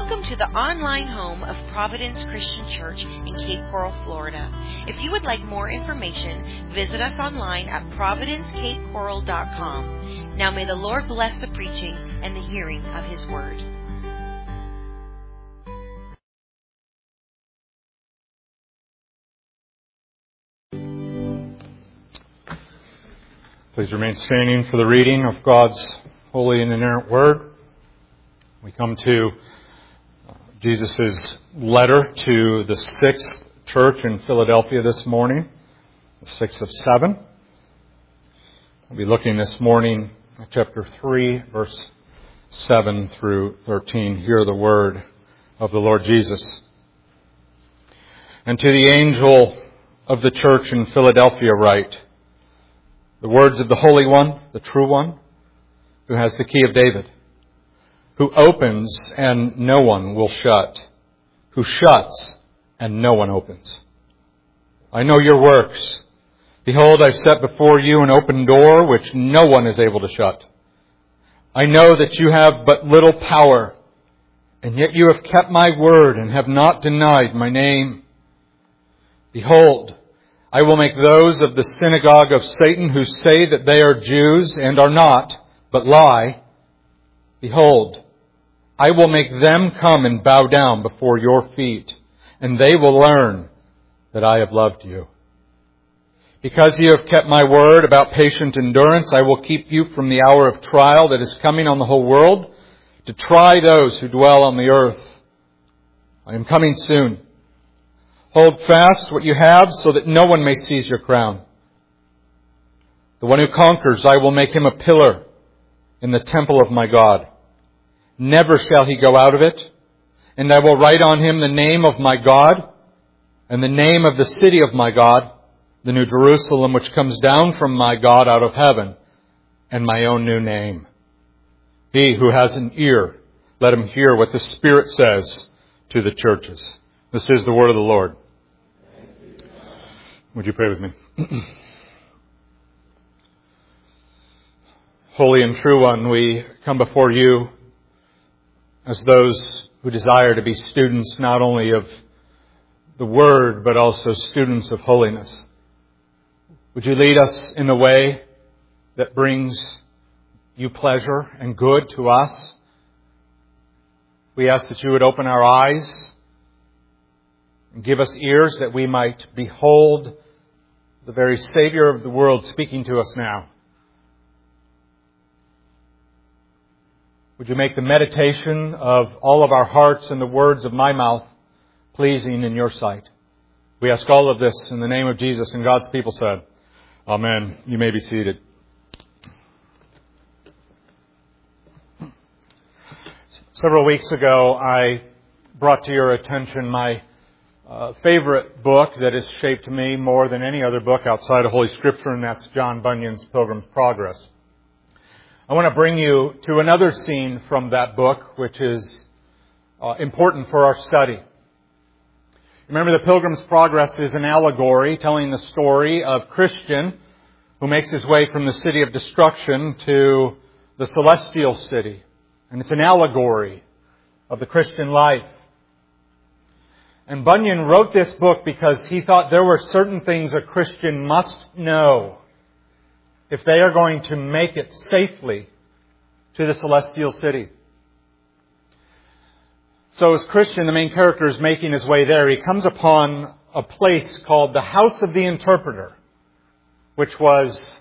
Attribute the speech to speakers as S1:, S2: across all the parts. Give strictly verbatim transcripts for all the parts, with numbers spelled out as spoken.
S1: Welcome to the online home of Providence Christian Church in Cape Coral, Florida. If you would like more information, visit us online at providence cape coral dot com. Now may the Lord bless the preaching and the hearing of His Word.
S2: Please remain standing for the reading of God's holy and inerrant Word. We come to Jesus' letter to the sixth church in Philadelphia this morning, the sixth of seven. We'll be looking this morning at chapter three, verse seven through thirteen. Hear the word of the Lord Jesus. And to the angel of the church in Philadelphia write, the words of the Holy One, the true One, who has the key of David, who opens and no one will shut, who shuts and no one opens. I know your works. Behold, I've set before you an open door which no one is able to shut. I know that you have but little power, and yet you have kept my word and have not denied my name. Behold, I will make those of the synagogue of Satan who say that they are Jews and are not, but lie. Behold, I will make them come and bow down before your feet, and they will learn that I have loved you. Because you have kept my word about patient endurance, I will keep you from the hour of trial that is coming on the whole world, to try those who dwell on the earth. I am coming soon. Hold fast what you have, so that no one may seize your crown. The one who conquers, I will make him a pillar in the temple of my God. Never shall he go out of it. And I will write on him the name of my God and the name of the city of my God, the New Jerusalem, which comes down from my God out of heaven, and my own new name. He who has an ear, let him hear what the Spirit says to the churches. This is the word of the Lord. Would you pray with me? Holy and true One, we come before you as those who desire to be students not only of the Word, but also students of holiness. Would you lead us in the way that brings you pleasure and good to us? We ask that you would open our eyes and give us ears that we might behold the very Savior of the world speaking to us now. Would you make the meditation of all of our hearts and the words of my mouth pleasing in your sight? We ask all of this in the name of Jesus, and God's people said, Amen. You may be seated. Several weeks ago, I brought to your attention my uh, favorite book that has shaped me more than any other book outside of Holy Scripture, and that's John Bunyan's Pilgrim's Progress. I want to bring you to another scene from that book, which is uh, important for our study. Remember, the Pilgrim's Progress is an allegory telling the story of Christian who makes his way from the city of destruction to the celestial city. And it's an allegory of the Christian life. And Bunyan wrote this book because he thought there were certain things a Christian must know if they are going to make it safely to the celestial city. So as Christian, the main character, is making his way there, he comes upon a place called the House of the Interpreter, which was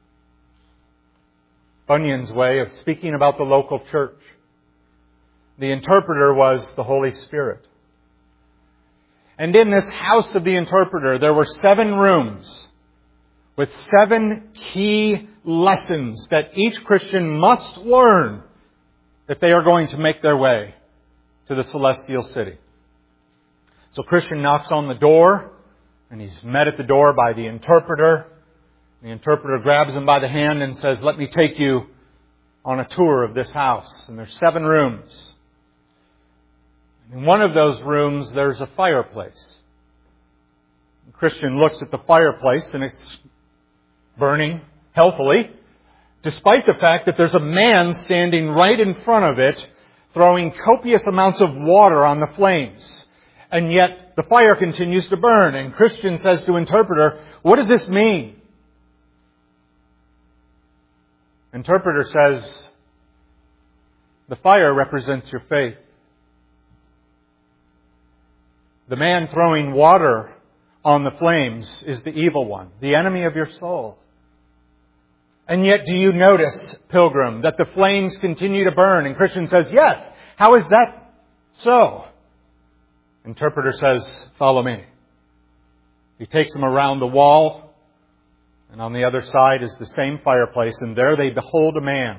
S2: Bunyan's way of speaking about the local church. The interpreter was the Holy Spirit. And in this House of the Interpreter, there were seven rooms with seven key lessons that each Christian must learn if they are going to make their way to the celestial city. So Christian knocks on the door, and he's met at the door by the interpreter. The interpreter grabs him by the hand and says, "Let me take you on a tour of this house." And there's seven rooms. In one of those rooms, there's a fireplace. Christian looks at the fireplace, and it's burning healthily, despite the fact that there's a man standing right in front of it throwing copious amounts of water on the flames. And yet the fire continues to burn. And Christian says to interpreter, what does this mean? Interpreter says, the fire represents your faith. The man throwing water on the flames is the evil one, the enemy of your soul. And yet do you notice, pilgrim, that the flames continue to burn? And Christian says, yes. How is that so? Interpreter says, follow me. He takes them around the wall, and on the other side is the same fireplace, and there they behold a man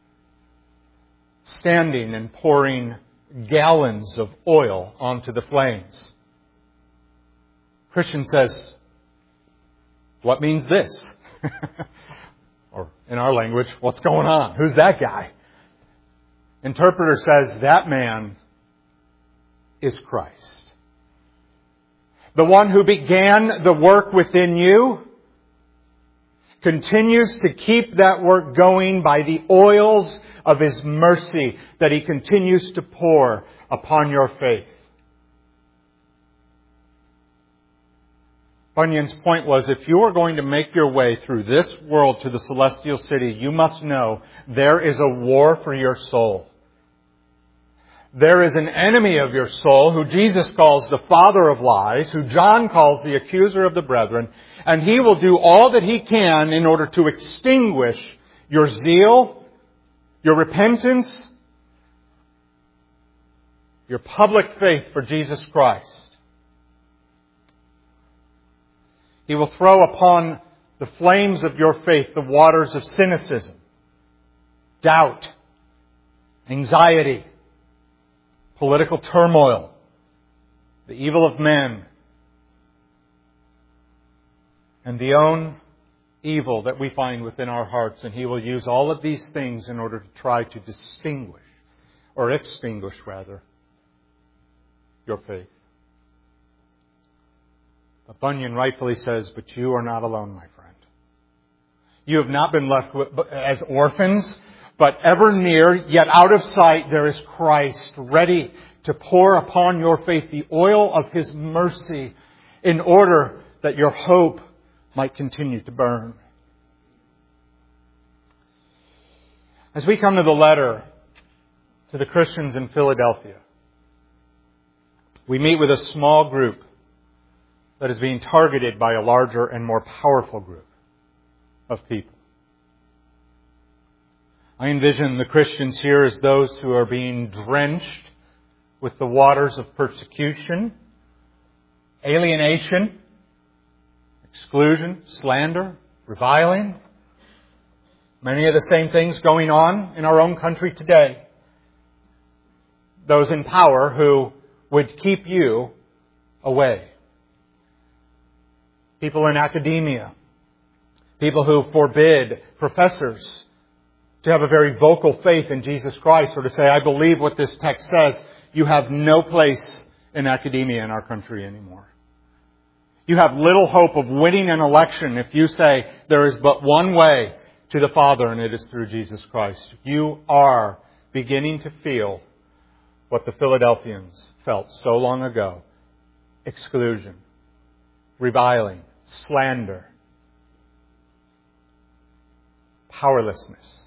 S2: standing and pouring gallons of oil onto the flames. Christian says, what means this? Or in our language, what's going on? Who's that guy? Interpreter says, that man is Christ. The one who began the work within you continues to keep that work going by the oils of His mercy that He continues to pour upon your faith. Bunyan's point was, if you are going to make your way through this world to the celestial city, you must know there is a war for your soul. There is an enemy of your soul who Jesus calls the father of lies, who John calls the accuser of the brethren, and he will do all that he can in order to extinguish your zeal, your repentance, your public faith for Jesus Christ. He will throw upon the flames of your faith the waters of cynicism, doubt, anxiety, political turmoil, the evil of men, and the own evil that we find within our hearts. And He will use all of these things in order to try to distinguish, or extinguish rather, your faith. But Bunyan rightfully says, but you are not alone, my friend. You have not been left as orphans, but ever near, yet out of sight, there is Christ, ready to pour upon your faith the oil of His mercy in order that your hope might continue to burn. As we come to the letter to the Christians in Philadelphia, we meet with a small group that is being targeted by a larger and more powerful group of people. I envision the Christians here as those who are being drenched with the waters of persecution, alienation, exclusion, slander, reviling. Many of the same things going on in our own country today. Those in power who would keep you away. People in academia. People who forbid professors to have a very vocal faith in Jesus Christ, or to say, I believe what this text says. You have no place in academia in our country anymore. You have little hope of winning an election if you say there is but one way to the Father, and it is through Jesus Christ. You are beginning to feel what the Philadelphians felt so long ago. Exclusion, reviling, slander, powerlessness.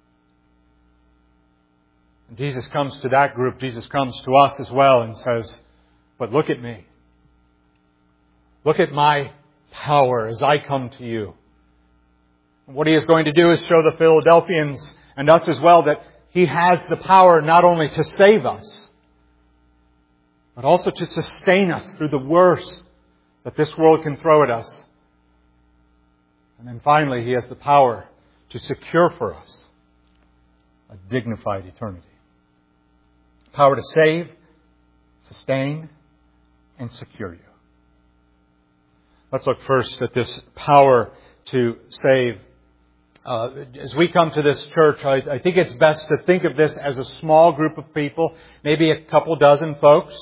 S2: And Jesus comes to that group. Jesus comes to us as well and says, but look at me. Look at my power as I come to you. And what He is going to do is show the Philadelphians and us as well that He has the power not only to save us, but also to sustain us through the worst that this world can throw at us. And then finally, He has the power to secure for us a dignified eternity. Power to save, sustain, and secure you. Let's look first at this power to save. Uh, as we come to this church, I, I think it's best to think of this as a small group of people, maybe a couple dozen folks,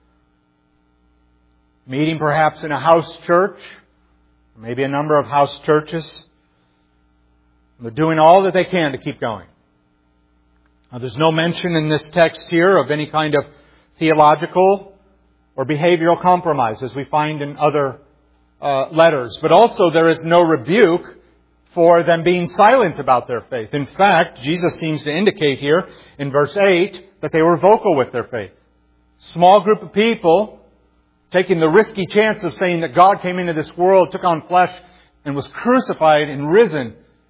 S2: meeting perhaps in a house church, maybe a number of house churches. They're doing all that they can to keep going. Now, there's no mention in this text here of any kind of theological or behavioral compromise, as we find in other uh, letters. But also there is no rebuke for them being silent about their faith. In fact, Jesus seems to indicate here in verse eight that they were vocal with their faith. Small group of people taking the risky chance of saying that God came into this world, took on flesh, and was crucified and risen.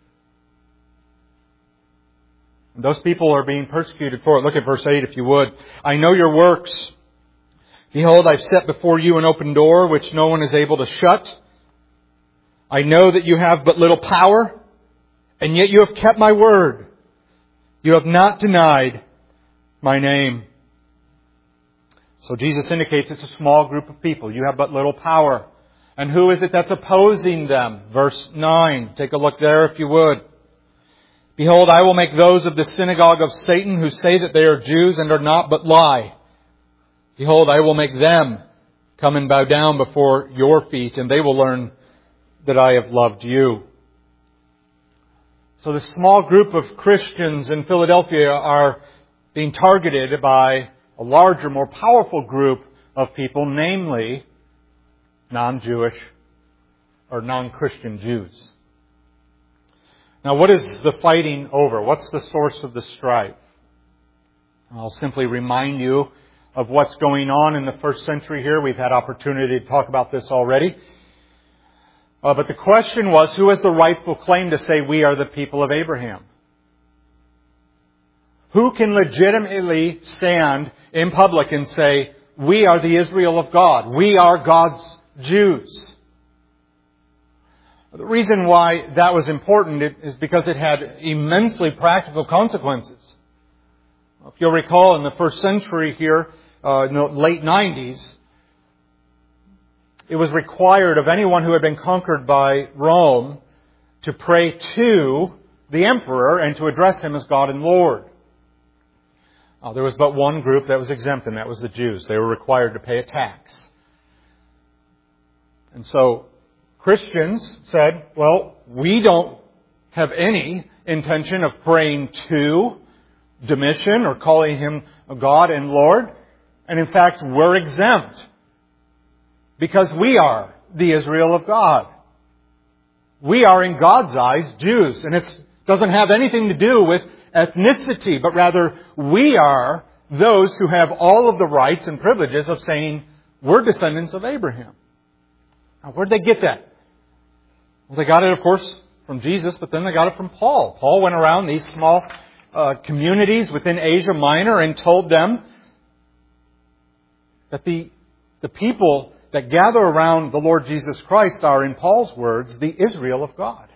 S2: And those people are being persecuted for it. Look at verse eight if you would. I know your works. Behold, I've set before you an open door which no one is able to shut. I know that you have but little power, and yet you have kept my word. You have not denied my name. So Jesus indicates it's a small group of people. You have but little power. And who is it that's opposing them? Verse nine. Take a look there if you would. Behold, I will make those of the synagogue of Satan who say that they are Jews and are not but lie. Behold, I will make them come and bow down before your feet, and they will learn that I have loved you. So the small group of Christians in Philadelphia are being targeted by a larger, more powerful group of people, namely non-Jewish or non-Christian Jews. Now, what is the fighting over? What's the source of the strife? I'll simply remind you of what's going on in the first century here. We've had opportunity to talk about this already. Uh, but the question was, who has the rightful claim to say we are the people of Abraham? Who can legitimately stand in public and say, we are the Israel of God. We are God's Jews. The reason why that was important is because it had immensely practical consequences. If you'll recall, in the first century here, uh, in the late nineties, it was required of anyone who had been conquered by Rome to pray to the emperor and to address him as God and Lord. Uh, there was but one group that was exempt, and that was the Jews. They were required to pay a tax. And so Christians said, well, we don't have any intention of praying to Domitian or calling him God and Lord. And in fact, we're exempt because we are the Israel of God. We are, in God's eyes, Jews. And it doesn't have anything to do with ethnicity, but rather we are those who have all of the rights and privileges of saying we're descendants of Abraham. Now, where'd they get that? Well, they got it, of course, from Jesus, but then they got it from Paul. Paul went around these small uh, communities within Asia Minor and told them that the, the people that gather around the Lord Jesus Christ are, in Paul's words, the Israel of God.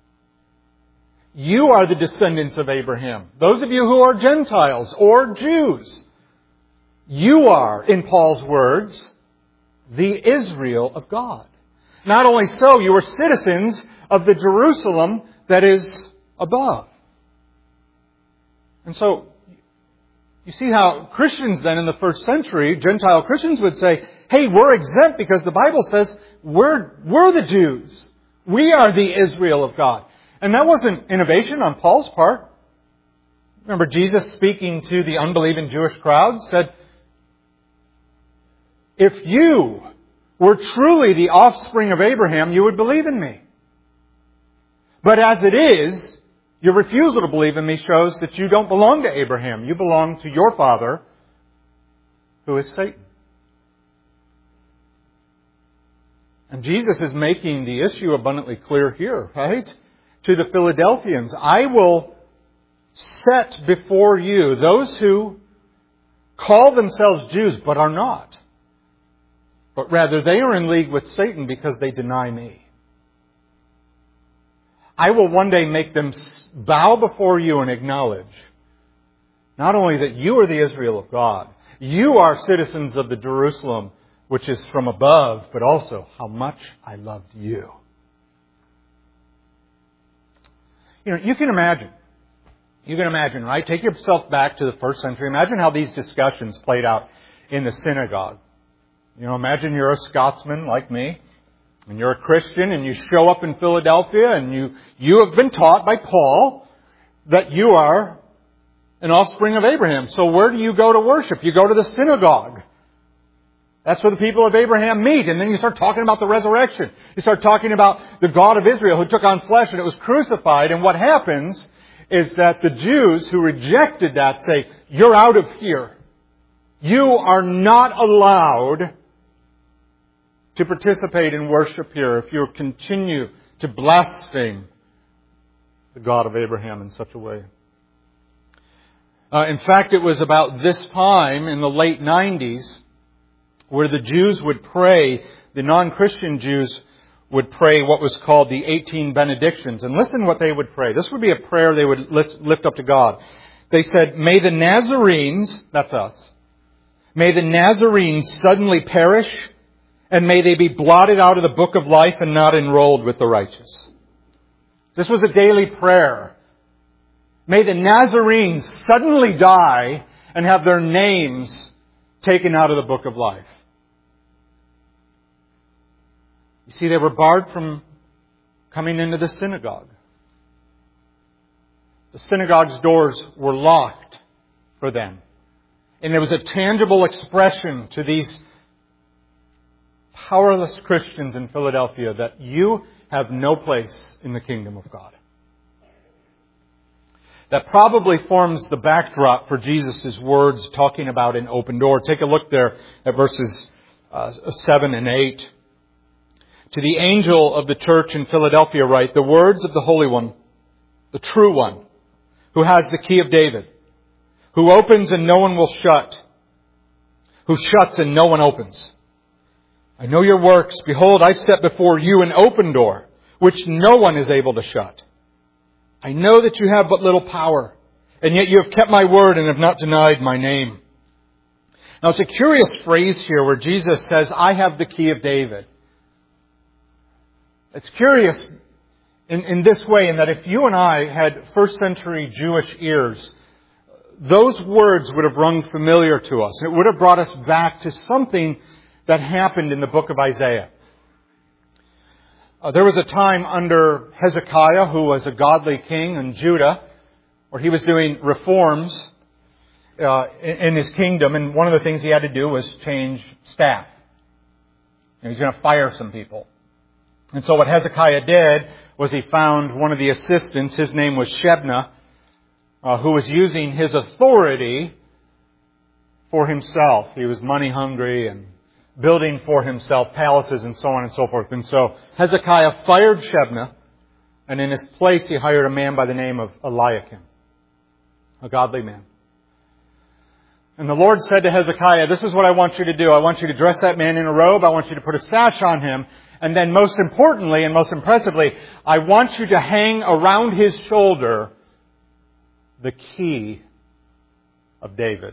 S2: You are the descendants of Abraham. Those of you who are Gentiles or Jews, you are, in Paul's words, the Israel of God. Not only so, you are citizens of the Jerusalem that is above. And so, you see how Christians then in the first century, Gentile Christians would say, hey, we're exempt because the Bible says we're, we're the Jews. We are the Israel of God. And that wasn't innovation on Paul's part. Remember, Jesus speaking to the unbelieving Jewish crowds said, if you were truly the offspring of Abraham, you would believe in me. But as it is, your refusal to believe in me shows that you don't belong to Abraham. You belong to your father, who is Satan. And Jesus is making the issue abundantly clear here, right? To the Philadelphians, I will set before you those who call themselves Jews but are not. But rather they are in league with Satan because they deny me. I will one day make them bow before you and acknowledge not only that you are the Israel of God, you are citizens of the Jerusalem which is from above, but also how much I loved you. You know, you can imagine, you can imagine, right? Take yourself back to the first century. Imagine how these discussions played out in the synagogue. You know, imagine you're a Scotsman like me, and you're a Christian, and you show up in Philadelphia, and you, you have been taught by Paul that you are an offspring of Abraham. So where do you go to worship? You go to the synagogue. That's where the people of Abraham meet. And then you start talking about the resurrection. You start talking about the God of Israel who took on flesh and it was crucified. And what happens is that the Jews who rejected that say, you're out of here. You are not allowed to participate in worship here if you continue to blaspheme the God of Abraham in such a way. Uh, in fact, it was about this time in the late nineties where the Jews would pray, the non-Christian Jews would pray what was called the eighteen benedictions. And listen what they would pray. This would be a prayer they would lift up to God. They said, may the Nazarenes, that's us, may the Nazarenes suddenly perish, and may they be blotted out of the book of life and not enrolled with the righteous. This was a daily prayer. May the Nazarenes suddenly die and have their names taken out of the book of life. You see, they were barred from coming into the synagogue. The synagogue's doors were locked for them. And there was a tangible expression to these powerless Christians in Philadelphia that you have no place in the kingdom of God. That probably forms the backdrop for Jesus' words talking about an open door. Take a look there at verses uh, seven and eight. To the angel of the church in Philadelphia write, the words of the Holy One, the true One, who has the key of David, who opens and no one will shut, who shuts and no one opens. I know your works. Behold, I've set before you an open door, which no one is able to shut. I know that you have but little power, and yet you have kept my word and have not denied my name. Now it's a curious phrase here where Jesus says, I have the key of David. It's curious in, in this way, in that if you and I had first century Jewish ears, those words would have rung familiar to us. It would have brought us back to something that happened in the book of Isaiah. Uh, there was a time under Hezekiah, who was a godly king in Judah, where he was doing reforms uh, in, in his kingdom, and one of the things he had to do was change staff. And he was going to fire some people. And so what Hezekiah did was he found one of the assistants, his name was Shebna, uh, who was using his authority for himself. He was money hungry and building for himself palaces and so on and so forth. And so Hezekiah fired Shebna, and in his place he hired a man by the name of Eliakim, a godly man. And the Lord said to Hezekiah, this is what I want you to do. I want you to dress that man in a robe. I want you to put a sash on him. And then most importantly and most impressively, I want you to hang around his shoulder the key of David.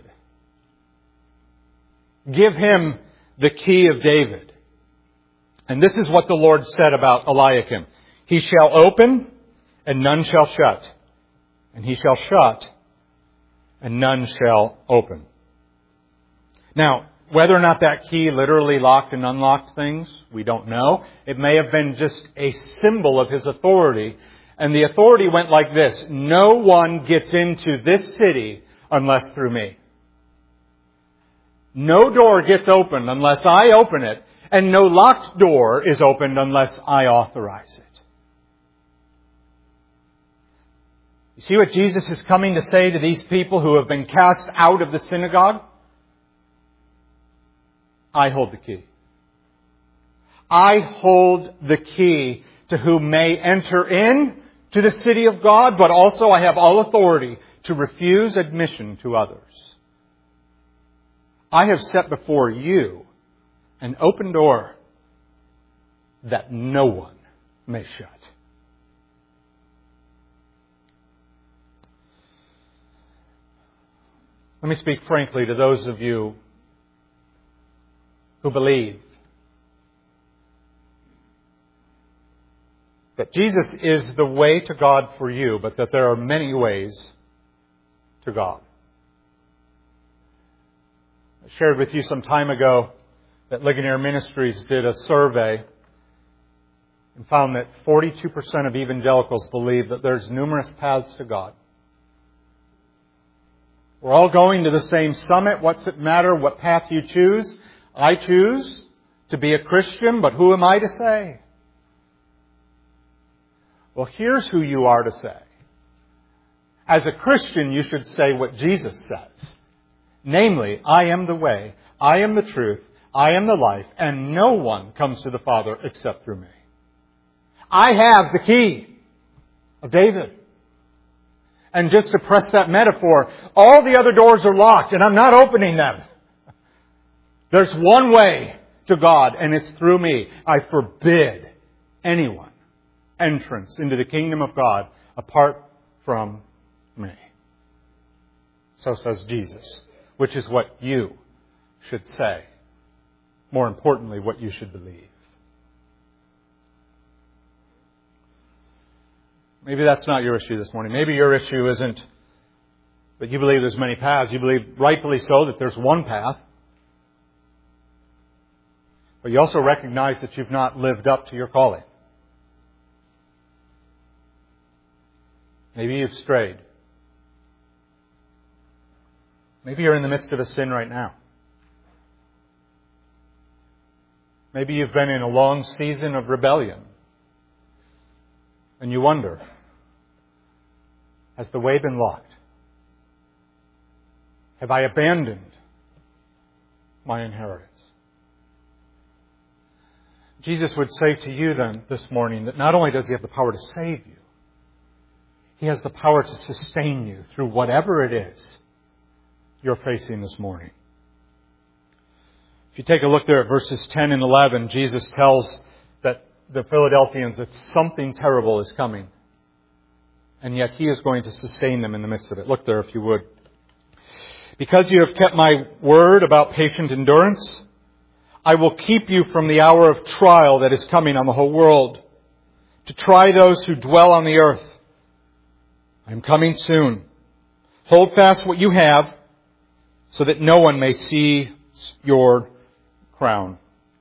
S2: Give him the key of David. And this is what the Lord said about Eliakim. He shall open, and none shall shut. And he shall shut, and none shall open. Now, whether or not that key literally locked and unlocked things, we don't know. It may have been just a symbol of his authority. And the authority went like this. No one gets into this city unless through me. No door gets opened unless I open it. And no locked door is opened unless I authorize it. You see what Jesus is coming to say to these people who have been cast out of the synagogue? I hold the key. I hold the key to who may enter in to the city of God, but also I have all authority to refuse admission to others. I have set before you an open door that no one may shut. Let me speak frankly to those of you who believe that Jesus is the way to God for you, but that there are many ways to God. I shared with you some time ago that Ligonier Ministries did a survey and found that forty-two percent of evangelicals believe that there's numerous paths to God. We're all going to the same summit. What's it matter what path you choose? I choose to be a Christian, but who am I to say? Well, here's who you are to say. As a Christian, you should say what Jesus says. Namely, I am the way, I am the truth, I am the life, and no one comes to the Father except through me. I have the key of David. And just to press that metaphor, all the other doors are locked and I'm not opening them. There's one way to God and it's through me. I forbid anyone entrance into the kingdom of God apart from me. So says Jesus, which is what you should say. More importantly, what you should believe. Maybe that's not your issue this morning. Maybe your issue isn't that you believe there's many paths. You believe, rightfully so, that there's one path. But you also recognize that you've not lived up to your calling. Maybe you've strayed. Maybe you're in the midst of a sin right now. Maybe you've been in a long season of rebellion. And you wonder, has the way been locked? Have I abandoned my inheritance? Jesus would say to you then this morning that not only does He have the power to save you, He has the power to sustain you through whatever it is you're facing this morning. If you take a look there at verses ten and eleven, Jesus tells that the Philadelphians that something terrible is coming. And yet He is going to sustain them in the midst of it. Look there if you would. Because you have kept my word about patient endurance, I will keep you from the hour of trial that is coming on the whole world, to try those who dwell on the earth. I am coming soon. Hold fast what you have, so that no one may see your crown.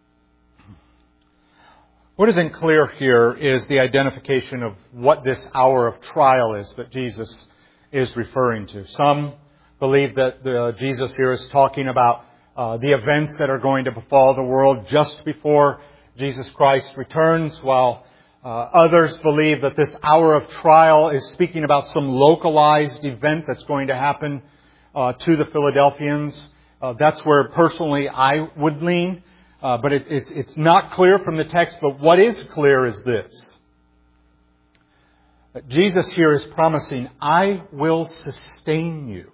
S2: What isn't clear here is the identification of what this hour of trial is that Jesus is referring to. Some believe that the, Jesus here is talking about uh, the events that are going to befall the world just before Jesus Christ returns, while uh, others believe that this hour of trial is speaking about some localized event that's going to happen uh, to the Philadelphians. Uh, that's where personally I would lean. Uh, but it, it's, it's not clear from the text, but what is clear is this. That Jesus here is promising, I will sustain you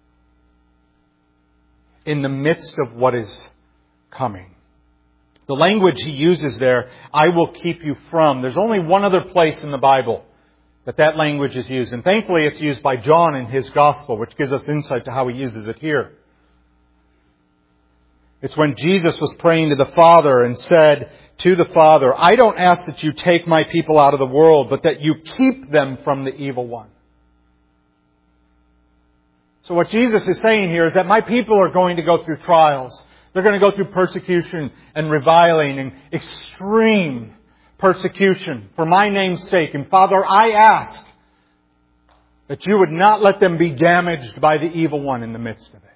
S2: in the midst of what is coming. The language He uses there, I will keep you from. There's only one other place in the Bible that that language is used. And thankfully it's used by John in his Gospel, which gives us insight to how he uses it here. It's when Jesus was praying to the Father and said to the Father, I don't ask that you take my people out of the world, but that you keep them from the evil one. So what Jesus is saying here is that my people are going to go through trials. They're going to go through persecution and reviling and extreme persecution for my name's sake. And Father, I ask that you would not let them be damaged by the evil one in the midst of it.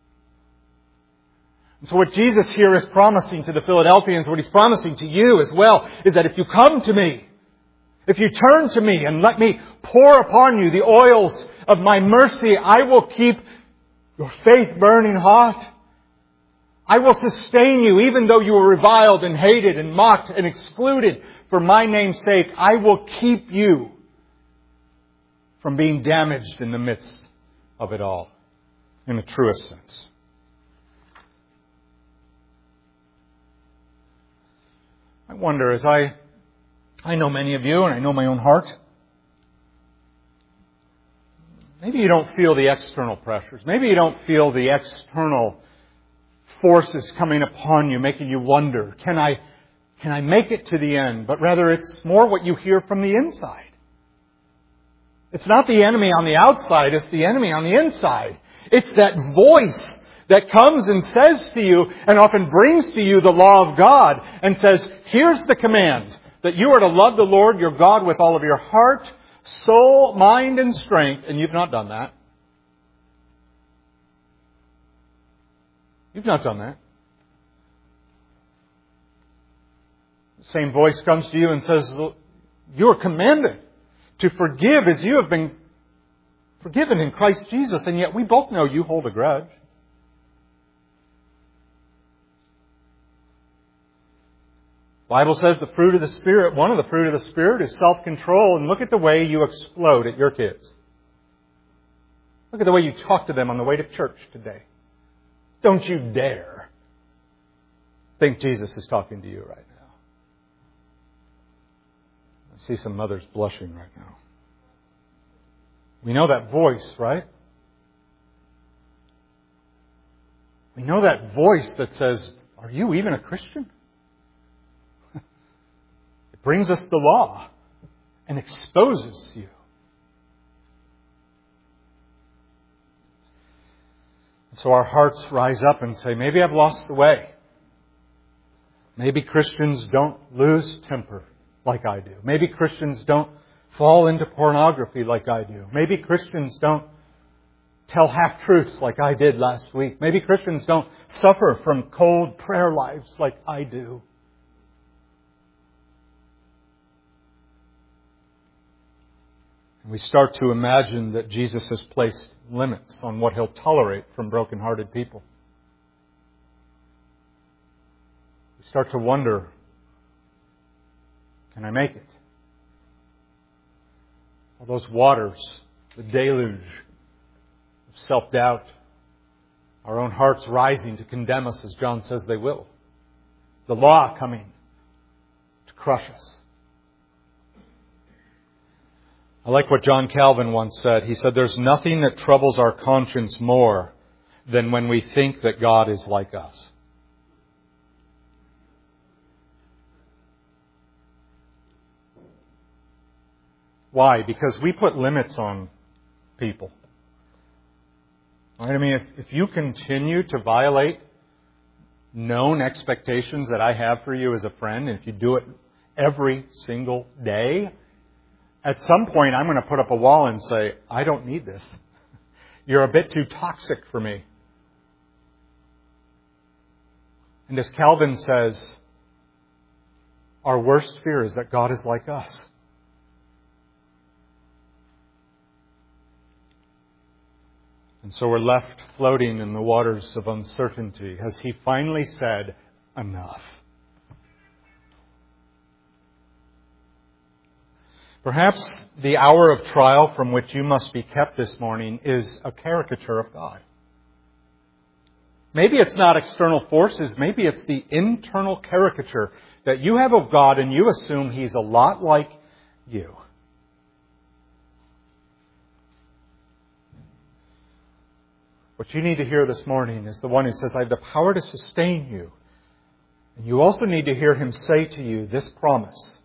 S2: And so what Jesus here is promising to the Philadelphians, what He's promising to you as well, is that if you come to me, if you turn to me and let me pour upon you the oils of my mercy, I will keep your faith burning hot. I will sustain you even though you are reviled and hated and mocked and excluded for my name's sake. I will keep you from being damaged in the midst of it all, in the truest sense. I wonder, as I, I know many of you, and I know my own heart, maybe you don't feel the external pressures. Maybe you don't feel the external forces coming upon you, making you wonder, can I, can I make it to the end? But rather it's more what you hear from the inside. It's not the enemy on the outside, it's the enemy on the inside. It's that voice that comes and says to you, and often brings to you the law of God, and says, here's the command, that you are to love the Lord your God with all of your heart, soul, mind, and strength, and you've not done that. You've not done that. The same voice comes to you and says, you are commanded to forgive as you have been forgiven in Christ Jesus, and yet we both know you hold a grudge. The Bible says the fruit of the Spirit, one of the fruit of the Spirit is self-control, and look at the way you explode at your kids. Look at the way you talk to them on the way to church today. Don't you dare think Jesus is talking to you right now. I see some mothers blushing right now. We know that voice, right? We know that voice that says, are you even a Christian? It brings us the law and exposes you. And so our hearts rise up and say, maybe I've lost the way. Maybe Christians don't lose temper like I do. Maybe Christians don't fall into pornography like I do. Maybe Christians don't tell half-truths like I did last week. Maybe Christians don't suffer from cold prayer lives like I do. And we start to imagine that Jesus has placed limits on what He'll tolerate from broken-hearted people. We start to wonder, can I make it? All those waters, the deluge of self-doubt, our own hearts rising to condemn us as John says they will. The law coming to crush us. I like what John Calvin once said. He said, there's nothing that troubles our conscience more than when we think that God is like us. Why? Because we put limits on people. Right? I mean, if, if you continue to violate known expectations that I have for you as a friend, and if you do it every single day, at some point I'm going to put up a wall and say, I don't need this. You're a bit too toxic for me. And as Calvin says, our worst fear is that God is like us. And so we're left floating in the waters of uncertainty. Has He finally said, enough? Perhaps the hour of trial from which you must be kept this morning is a caricature of God. Maybe it's not external forces. Maybe it's the internal caricature that you have of God and you assume He's a lot like you. What you need to hear this morning is the one who says, I have the power to sustain you. And you also need to hear Him say to you this promise.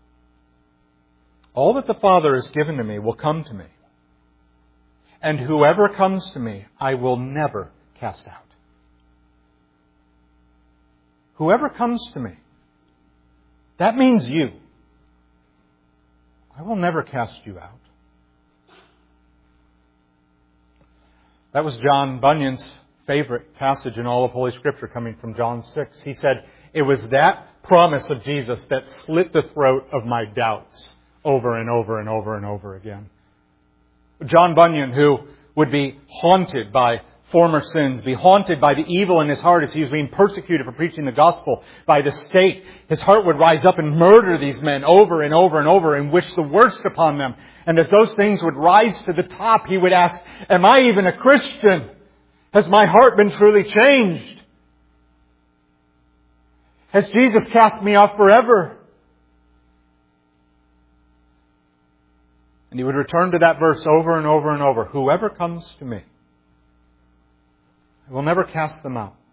S2: All that the Father has given to me will come to me. And whoever comes to me, I will never cast out. Whoever comes to me. That means you. I will never cast you out. That was John Bunyan's favorite passage in all of Holy Scripture, coming from John six. He said, it was that promise of Jesus that slit the throat of my doubts over and over and over and over again. John Bunyan, who would be haunted by former sins, be haunted by the evil in his heart as he was being persecuted for preaching the gospel by the state. His heart would rise up and murder these men over and over and over and wish the worst upon them. And as those things would rise to the top, he would ask, am I even a Christian? Has my heart been truly changed? Has Jesus cast me off forever? And he would return to that verse over and over and over. Whoever comes to me, I will never cast them out.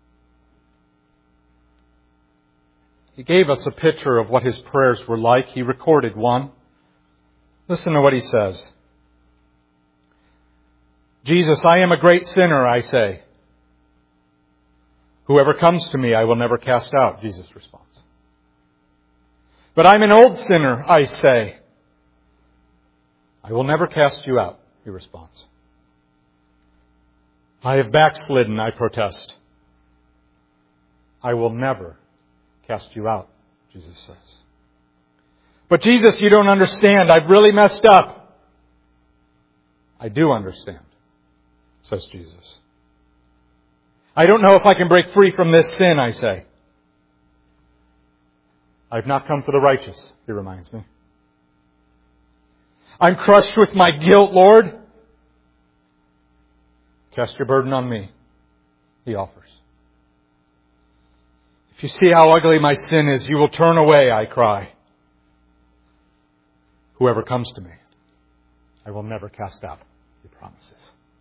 S2: He gave us a picture of what his prayers were like. He recorded one. Listen to what he says. Jesus, I am a great sinner, I say. Whoever comes to me, I will never cast out, Jesus responds. But I'm an old sinner, I say. I will never cast you out, he responds. I have backslidden, I protest. I will never cast you out, Jesus says. But Jesus, you don't understand. I've really messed up. I do understand, says Jesus. I don't know if I can break free from this sin, I say. I've not come for the righteous, he reminds me. I'm crushed with my guilt, Lord. Cast your burden on me, he offers. If you see how ugly my sin is, you will turn away, I cry. Whoever comes to me, I will never cast out, he promises.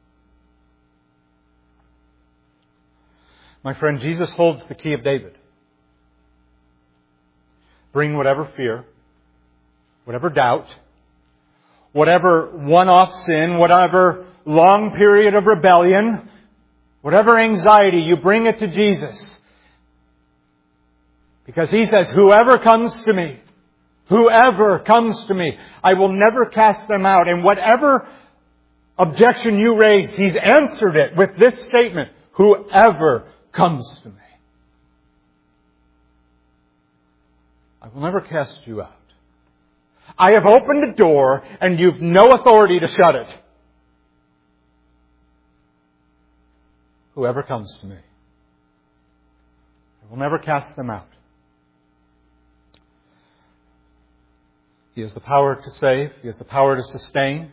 S2: My friend, Jesus holds the key of David. Bring whatever fear, whatever doubt, whatever one-off sin, whatever long period of rebellion, whatever anxiety, you bring it to Jesus. Because He says, whoever comes to me, whoever comes to me, I will never cast them out. And whatever objection you raise, He's answered it with this statement, whoever comes to me, I will never cast you out. I have opened a door and you've no authority to shut it. Whoever comes to me, I will never cast them out. He has the power to save. He has the power to sustain.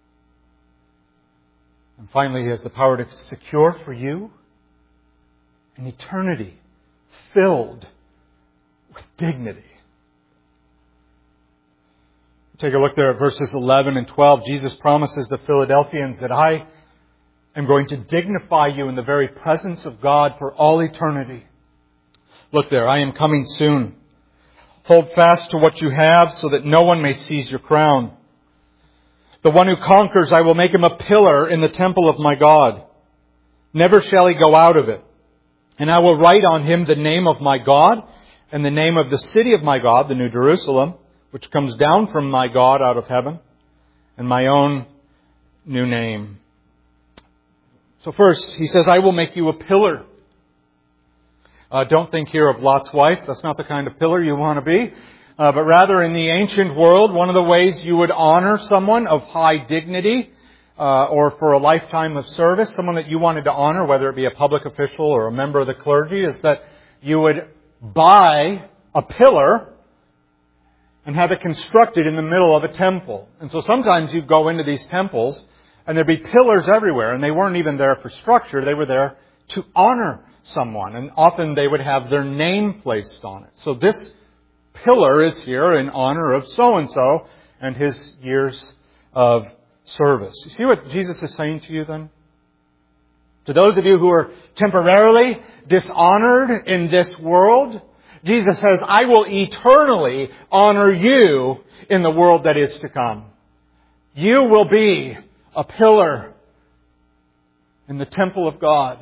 S2: And finally, He has the power to secure for you an eternity filled with dignity. Take a look there at verses eleven and twelve. Jesus promises the Philadelphians that I am going to dignify you in the very presence of God for all eternity. Look there, I am coming soon. Hold fast to what you have so that no one may seize your crown. The one who conquers, I will make him a pillar in the temple of my God. Never shall he go out of it. And I will write on him the name of my God and the name of the city of my God, the New Jerusalem, which comes down from my God out of heaven, and my own new name. So first, He says, I will make you a pillar. Uh, don't think here of Lot's wife. That's not the kind of pillar you want to be. Uh, but rather, in the ancient world, one of the ways you would honor someone of high dignity, uh, or for a lifetime of service, someone that you wanted to honor, whether it be a public official or a member of the clergy, is that you would buy a pillar and have it constructed in the middle of a temple. And so sometimes you'd go into these temples and there'd be pillars everywhere, and they weren't even there for structure. They were there to honor someone. And often they would have their name placed on it. So this pillar is here in honor of so-and-so and his years of service. You see what Jesus is saying to you then? To those of you who are temporarily dishonored in this world, Jesus says, I will eternally honor you in the world that is to come. You will be a pillar in the temple of God.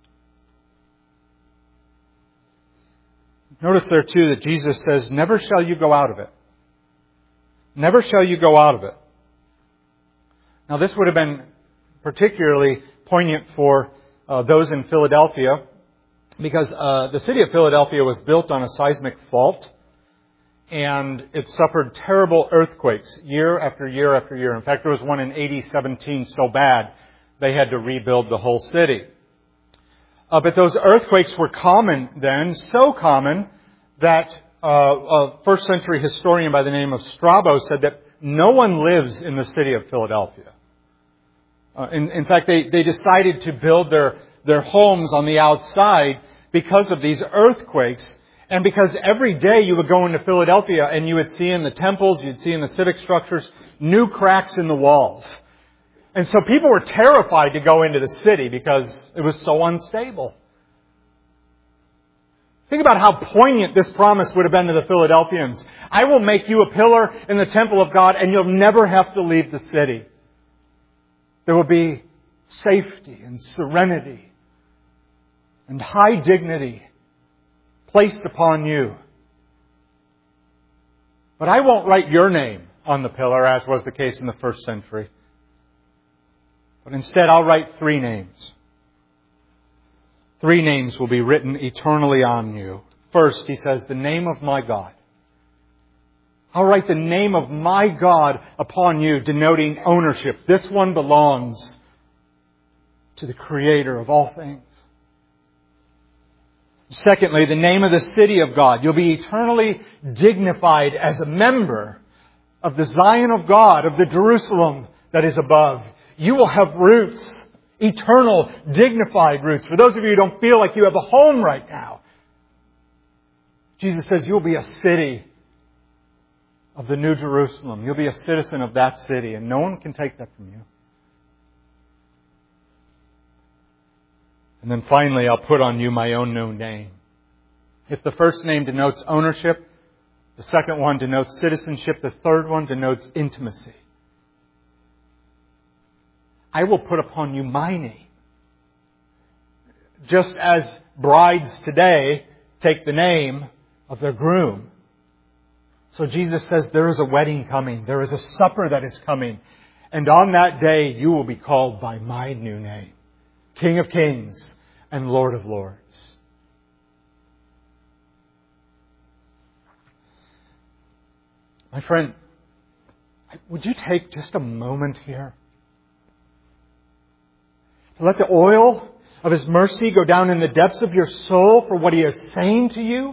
S2: Notice there too that Jesus says, never shall you go out of it. Never shall you go out of it. Now this would have been particularly poignant for uh, those in Philadelphia, because uh, the city of Philadelphia was built on a seismic fault, and it suffered terrible earthquakes year after year after year. In fact, there was one in A D seventeen so bad they had to rebuild the whole city. Uh, but those earthquakes were common then, so common that uh, a first century historian by the name of Strabo said that no one lives in the city of Philadelphia. Uh, in, in fact, they, they decided to build their, their homes on the outside because of these earthquakes, and because every day you would go into Philadelphia and you would see in the temples, you'd see in the civic structures, new cracks in the walls. And so people were terrified to go into the city because it was so unstable. Think about how poignant this promise would have been to the Philadelphians. I will make you a pillar in the temple of God, and you'll never have to leave the city. There will be safety and serenity and high dignity placed upon you. But I won't write your name on the pillar, as was the case in the first century. But instead, I'll write three names. three names will be written eternally on you. First, he says, the name of my God. I'll write the name of my God upon you, denoting ownership. This one belongs to the Creator of all things. Secondly, the name of the city of God. You'll be eternally dignified as a member of the Zion of God, of the Jerusalem that is above. You will have roots, eternal, dignified roots. For those of you who don't feel like you have a home right now, Jesus says you'll be a city of the New Jerusalem. You'll be a citizen of that city, and no one can take that from you. And then finally, I'll put on you my own new name. If the first name denotes ownership, the second one denotes citizenship, the third one denotes intimacy. I will put upon you my name. Just as brides today take the name of their groom. So Jesus says there is a wedding coming. There is a supper that is coming. And on that day you will be called by my new name. King of Kings and Lord of Lords. My friend, would you take just a moment here to let the oil of His mercy go down in the depths of your soul for what He is saying to you?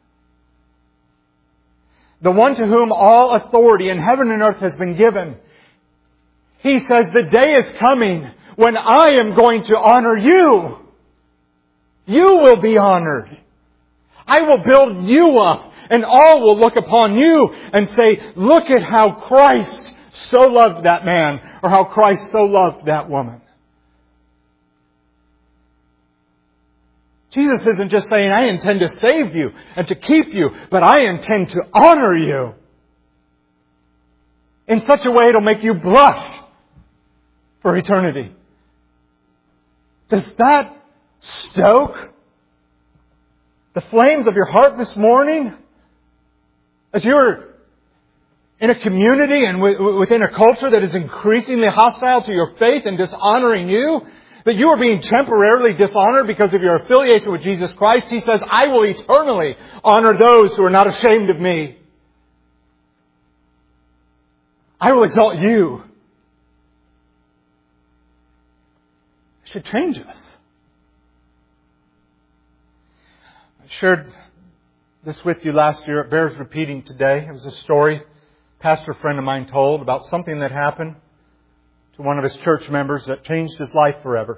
S2: The one to whom all authority in heaven and earth has been given. He says, the day is coming when I am going to honor you. You will be honored. I will build you up, and all will look upon you and say, look at how Christ so loved that man, or how Christ so loved that woman. Jesus isn't just saying, I intend to save you and to keep you, but I intend to honor you in such a way it'll make you blush for eternity. Does that stoke the flames of your heart this morning? As you're in a community and within a culture that is increasingly hostile to your faith and dishonoring you, that you are being temporarily dishonored because of your affiliation with Jesus Christ, He says, I will eternally honor those who are not ashamed of me. I will exalt you. It should change us. I shared this with you last year. It bears repeating today. It was a story a pastor friend of mine told about something that happened to one of his church members that changed his life forever.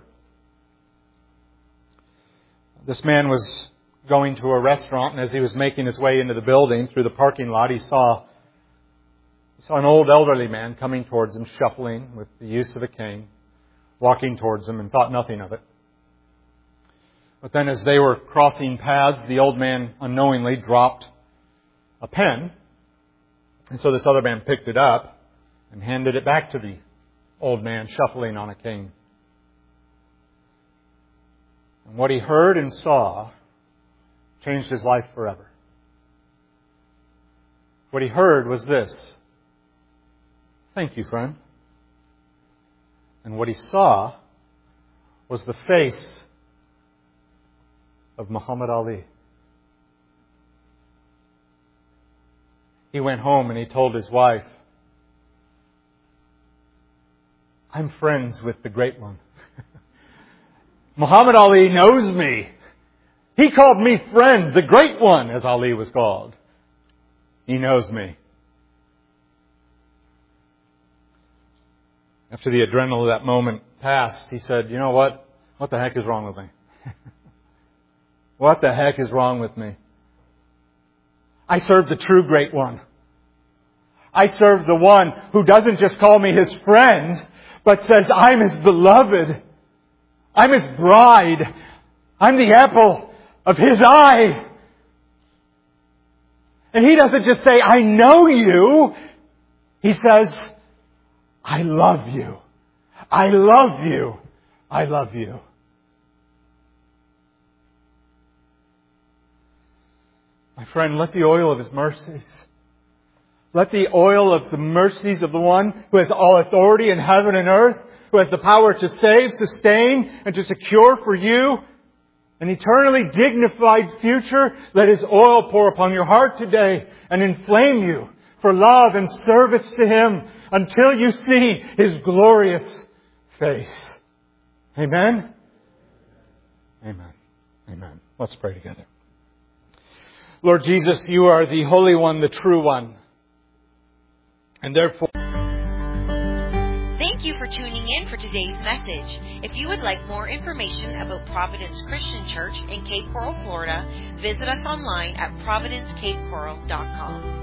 S2: This man was going to a restaurant, and as he was making his way into the building through the parking lot, he saw, he saw an old elderly man coming towards him, shuffling with the use of a cane, walking towards him, and thought nothing of it. But then as they were crossing paths, the old man unknowingly dropped a pen, and so this other man picked it up and handed it back to the old man shuffling on a cane. And what he heard and saw changed his life forever. What he heard was this: thank you, friend. And what he saw was the face of Muhammad Ali. He went home and he told his wife, I'm friends with the Great One. Muhammad Ali knows me. He called me friend, the Great One, as Ali was called. He knows me. After the adrenaline of that moment passed, he said, you know what? What the heck is wrong with me? What the heck is wrong with me? I serve the true Great One. I serve the one who doesn't just call me His friend, but says, I'm His beloved. I'm His bride. I'm the apple of His eye. And He doesn't just say, I know you. He says, I love you. I love you. I love you. My friend, let the oil of His mercies, let the oil of the mercies of the one who has all authority in heaven and earth, who has the power to save, sustain, and to secure for you an eternally dignified future, let His oil pour upon your heart today and inflame you for love and service to Him until you see His glorious face. Amen? Amen. Amen. Let's pray together. Lord Jesus, You are the Holy One, the True One. And therefore...
S1: Thank you for tuning in for today's message. If you would like more information about Providence Christian Church in Cape Coral, Florida, visit us online at providence cape coral dot com.